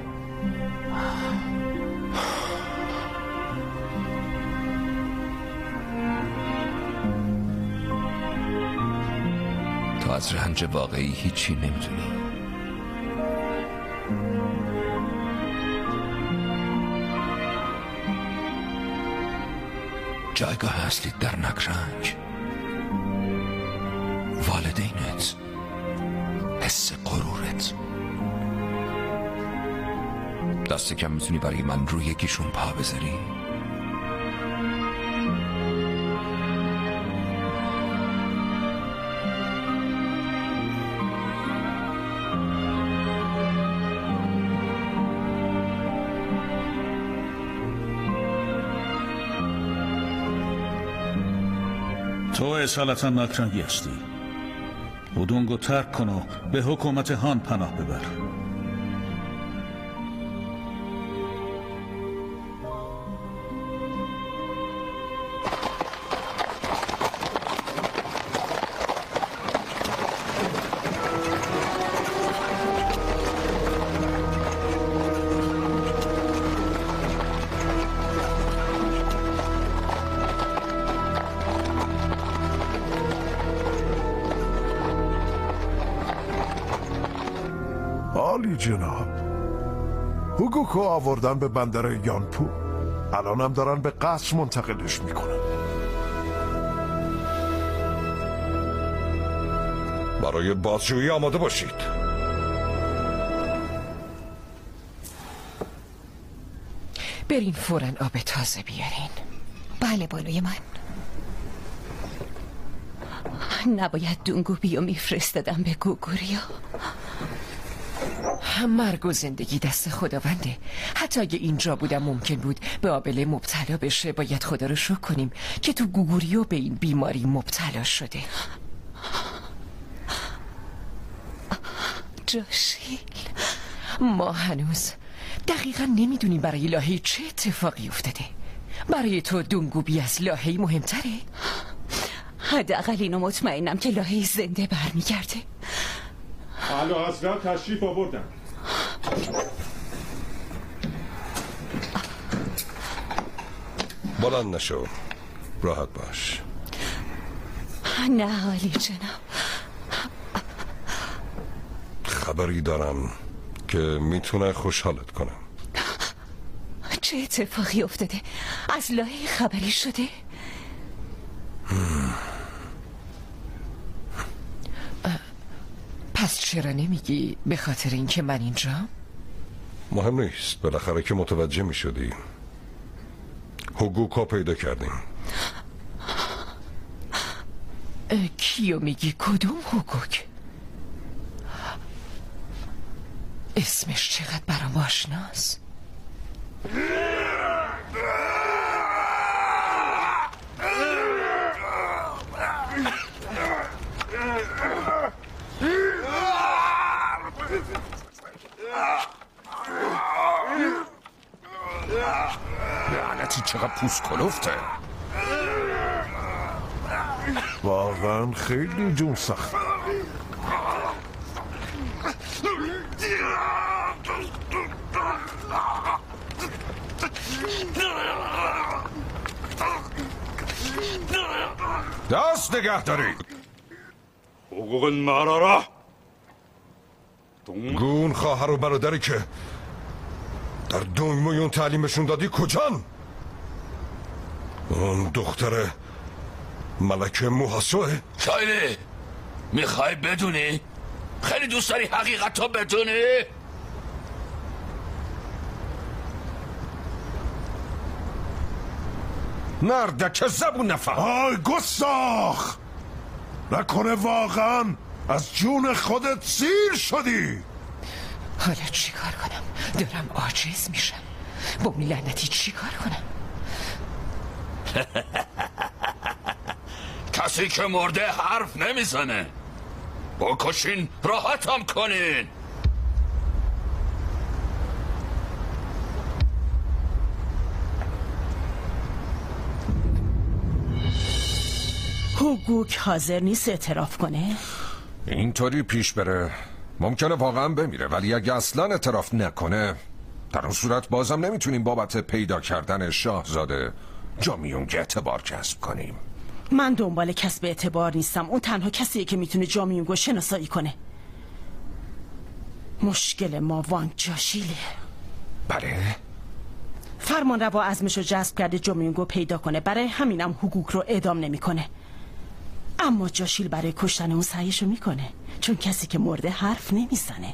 تو از رنج واقعی هیچی نمیدونی. جایگاه اصلی در ناکرانگ، والدینت، حس غرورت. دست کم میتونی برای من روی یکیشون پا بذاری؟ تو اصالتا ناکرانگی هستی. اودونگو ترک کن و به حکومت هان پناه ببر. عالی جناب. هوگوکو آوردن به بندر یانپو، الان هم دارن به قصر منتقلش میکنن. برای بازجویی آماده باشید. برین فوراً آب تازه بیارین. بله بانوی من. نباید دونگو بیو میفرستدم به گوگوریا. مرگ و زندگی دست خداونده. حتی اگه اینجا بودم ممکن بود به آبله مبتلا بشه. باید خدا رو شکر کنیم که تو گوگوریو به این بیماری مبتلا شده. جاشیل، ما هنوز دقیقا نمیدونیم برای لاهی چه اتفاقی افتاده. برای تو دونگوبی از لاهی مهمتره؟ حداقل اینو مطمئنم که لاهی زنده برمیگرده. اعلی حضرت تشریف آوردن. بلند نشو، راحت باش. نه عالی جناب. خبری دارم که میتونه خوشحالت کنم. چه اتفاقی افتاده؟ از لاهی خبری شده؟ پس چرا نمیگی به خاطر اینکه من اینجا؟ مهم نیست، بالاخره که متوجه میشدی. هوگوکو پیدا کردیم. کیو میگی؟ کدوم هوگوک؟ اسمش چقدر برام آشناست. لعنتی چقدر پوست کلفته. واقعا خیلی جون سخت. دست نگه دارید. حقوق مرارا گون خواهر و برادری که در دنگمویون تعلیمشون دادی کجان؟ اون دختر ملکه موهاسوه؟ شایلی میخوای بدونی؟ خیلی دوست داری حقیقت رو بدونی؟ نردک زبون نفهم. آی گستاخ، نکنه واقعا از جون خودت سیر شدی؟ حالا چی کار کنم؟ دارم عاجز میشم. با اون لعنتی چی کار کنم؟ کسی که مرده حرف نمیزنه. بکشین راحتم کنین. هوگوک حاضر نیست اعتراف کنه؟ اینطوری پیش بره ممکنه واقعا بمیره، ولی اگه اصلا اعتراف نکنه در اون صورت بازم نمیتونیم بابت پیدا کردن شاهزاده جامیونگ اعتبار کسب کنیم. من دنبال کسب اعتبار نیستم. اون تنها کسیه که میتونه جامیونگو شناسایی کنه. مشکل ما وانگ جاشیله. بله؟ فرمان روا عزمشو جذب کرده جامیونگو پیدا کنه. برای همینم هوگوک رو اعدام نمیکنه. اما جاشیل برای کشتن اون سعیشو میکنه، چون کسی که مرده حرف نمیزنه.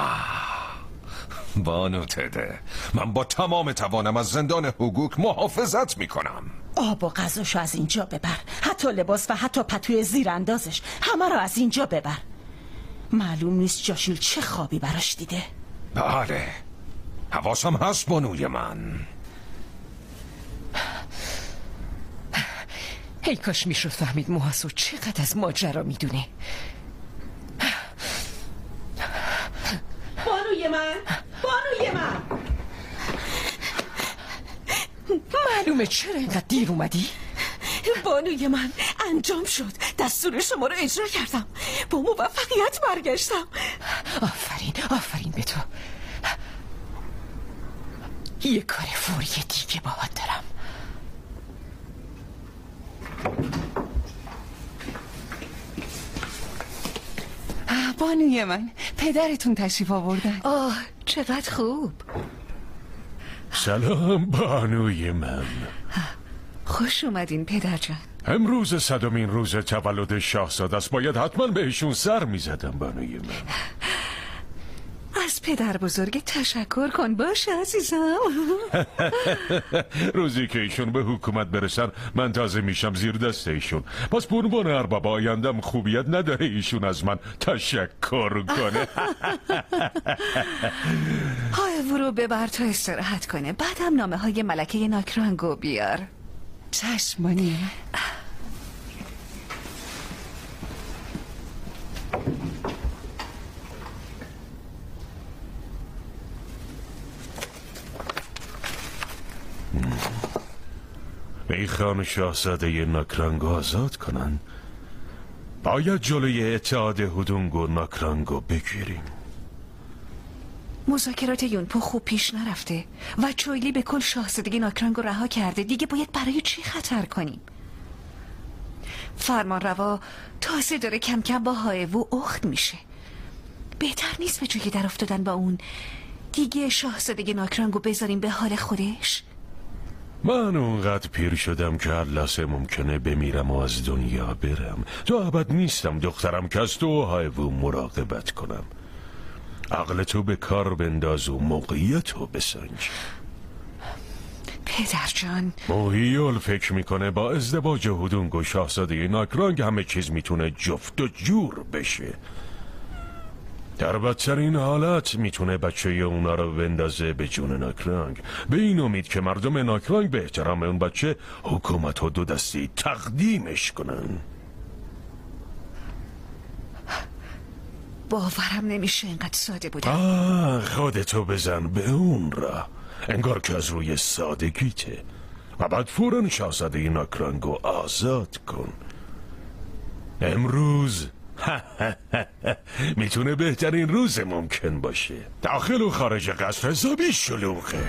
بانو تده، من با تمام توانم از زندان هوگوک محافظت میکنم. آب و غذاشو از اینجا ببر، حتی لباس و حتی پتوی زیر اندازش، همه رو از اینجا ببر. معلوم نیست جاشیل چه خوابی براش دیده. بله، حواسم هست بانوی من. ای کاش میشد فهمید موهاسو چقدر از ماجرا میدونه. بانوی من، بانوی من. معلومه چرا اینقدر دیر اومدی؟ بانوی من، انجام شد. دستور شما رو اجرا کردم. با موفقیت برگشتم. آفرین، آفرین به تو. یه کار فوری دیگه باهات دارم. بانوی من، پدرتون تشریف آوردن. آه چقدر خوب. سلام بانوی من. خوش اومدین پدر جان. امروز 100مین روز تولد شاهزاده است. باید حتما بهشون سر میزدم بانوی من. از پدر بزرگ تشکر کن. باشه عزیزم. روزی که ایشون به حکومت برسن من تازه میشم زیر دست ایشون. پس به عنوان ارباب آیندم خوبیت نداره ایشون از من تشکر کنه. هایوو رو ببر تا استراحت کنه. بعدم نامه های ملکه ناکرانگو بیار. چشمانی. میخوان شاهزاده ناکرانگو آزاد کنن. باید جلوی اتحاد هودونگ و ناکرانگو بگیریم. مذاکرات یونپو خوب پیش نرفته و چویلی به کل شاهزادگی ناکرانگو رها کرده. دیگه باید برای چی خطر کنیم؟ فرمان روا تازه داره کم کم با هایوو اخت میشه. بهتر نیست به جای در افتادن با اون دیگه شاهزادگی ناکرانگو بذاریم به حال خودش؟ من اونقدر پیر شدم که هر لحظه ممکنه بمیرم و از دنیا برم. تو ابد نیستم دخترم که از تو و هایوو مراقبت کنم. عقل تو به کار بنداز و موقعیت رو بسنج. پدر جان، موهیول فکر میکنه با ازدواج هودونگ و شاهزاده ناکرانگ همه چیز میتونه جفت و جور بشه. در بدترین حالت میتونه بچه اونا رو بندازه به جون ناکرانگ، به این امید که مردم ناکرانگ به احترام اون بچه حکومت و 2 دستی تقدیمش کنن. باورم نمیشه اینقدر ساده بودم. خودتو بزن به اون را، انگار که از روی سادگیته. و بعد فوراً شاهزاده ناکرانگو آزاد کن. امروز میتونه بهترین روز ممکن باشه. داخل و خارج قصر حسابی شلوغه.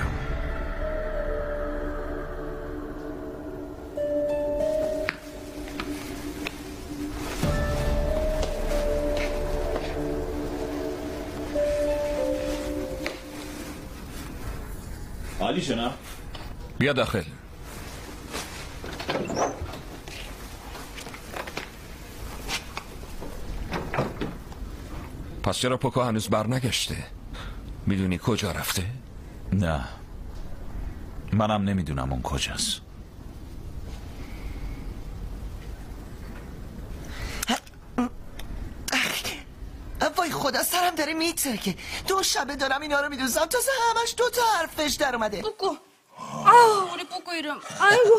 عالی جناب. بیا داخل. پس چرا پوکو هنوز برنگشته؟ میدونی کجا رفته؟ نه، منم نمیدونم اون کجاست. وای خدا، سرم داره میترکه. 2 شبه دارم اینا رو میدوزم، تازه همش 2 تا حرفش در اومده. پوکو، 우리 پوکو 이름. 아이고.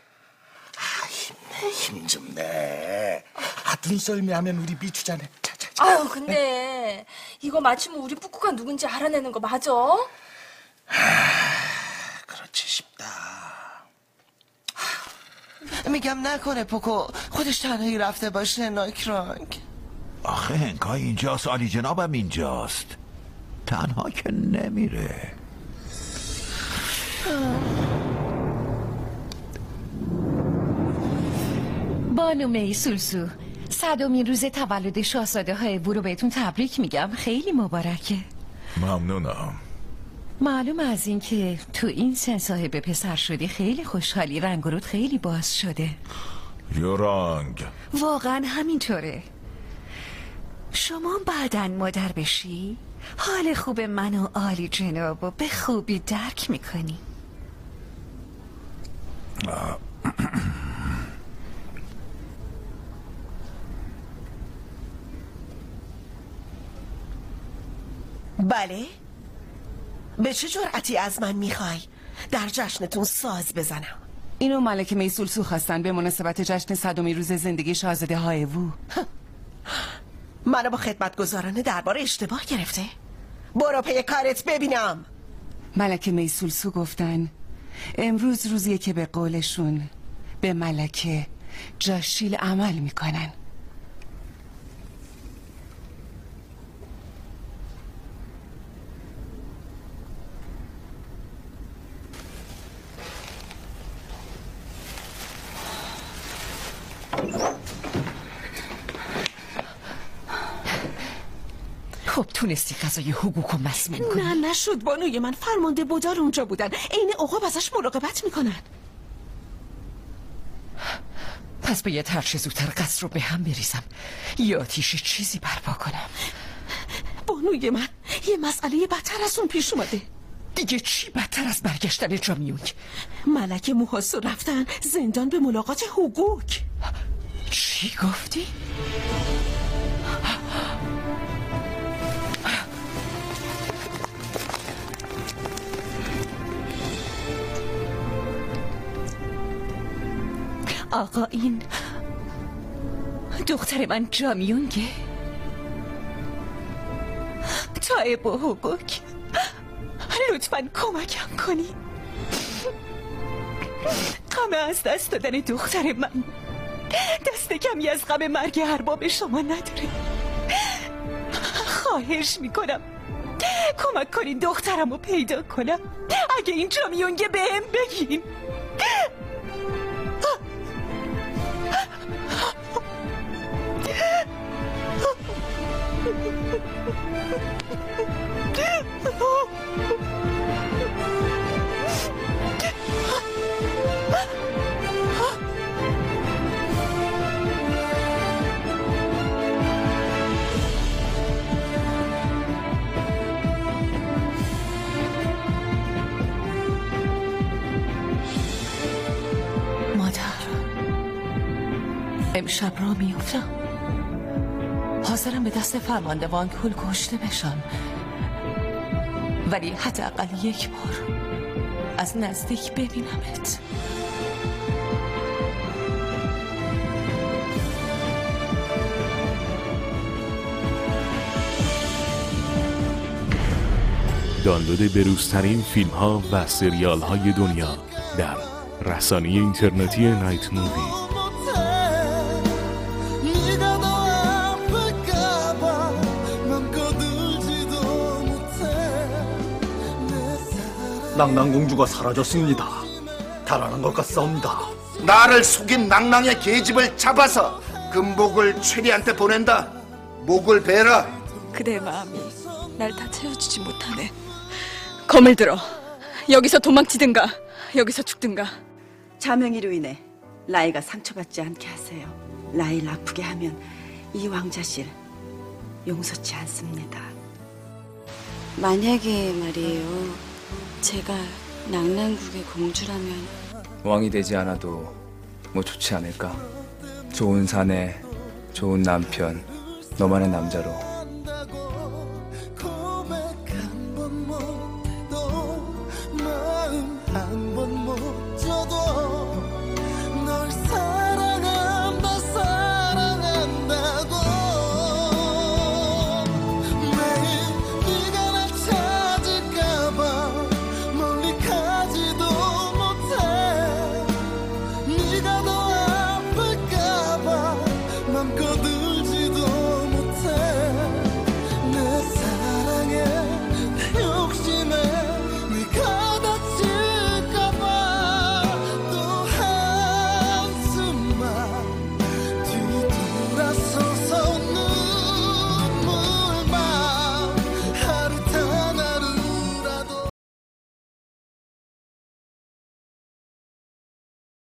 힘 좀 내. 같은 썰미 하면 우리 미추잖아. 아유, 근데 이거 맞추면 우리 뿌꾸가 누군지 알아내는 거 맞아? 그렇지 싶다. میگم نکنه پوکو خودش تنهایی رفته باشه ناکرانگ. آخه هنگای اینجاست، عالی جنابم اینجاست. تنها که نمیره. بانو میسولسو، 100مین روز تولد شاهزاده هایوو رو بهتون تبریک میگم. خیلی مبارکه. ممنونم. معلوم از این که تو این سن صاحب پسر شدی خیلی خوشحالی. رنگ و رود خیلی باز شده. یورانگ واقعا همینطوره. شما بعدن مادر بشی حال خوب من و عالی جناب و به خوبی درک میکنی. بله؟ به چه جرعتی از من میخوای در جشنتون ساز بزنم؟ اینو ملکه میسولسو خواستن به مناسبت جشن 100مین روز زندگی شاهزاده هایوو. منو با خدمتگزاران دربار اشتباه گرفته؟ برو پی کارت ببینم. ملکه میسولسو گفتن امروز روزیه که به قولشون به ملکه جاشیل عمل میکنن. خب تونستی غذای حقوق مسموم کنی؟ نه نشد بانوی من. فرمانده بدار اونجا بودن، عین عقاب ازش مراقبت میکنن. پس باید هر چه زودتر قصر رو به هم بریزم یا آتیش چیزی برپا کنم. بانوی من، یه مسئله بدتر از اون پیش اومده. دیگه چی بدتر از برگشتن جامیونگ؟ ملک موهاسو رفتن زندان به ملاقات حقوق. چی گفتی؟ آقا این دختر من جامیونگه. تایب و حقوق لطفاً کمکم کنی. غم از دست دادن دختر من دست کمی از غم مرگ ارباب شما نداره. خواهش میکنم کمک کنین دخترم رو پیدا کنم. اگه این جامیونگه بهم بگین. امشب را میافتم. حاضرم به دست فرمانده وانکول کشته بشم، ولی حداقل یک بار از نزدیک ببینمت. دانلود بروزترین فیلم ها و سریال های دنیا در رسانه اینترنتی نایت مووی. 낭낭공주가 사라졌습니다. 달아난 것 같사옵니다. 나를 속인 낭낭의 계집을 잡아서 금복을 최리한테 보낸다. 목을 베라. 그대의 마음이 날 다 채워주지 못하네. 검을 들어. 여기서 도망치든가 여기서 죽든가. 자명이로 인해 라이가 상처받지 않게 하세요. 라이를 아프게 하면 이 왕자실 용서치 않습니다. 만약에 말이에요, 제가 낭랑국의 공주라면 왕이 되지 않아도 뭐 좋지 않을까? 좋은 사내, 좋은 남편, 너만의 남자로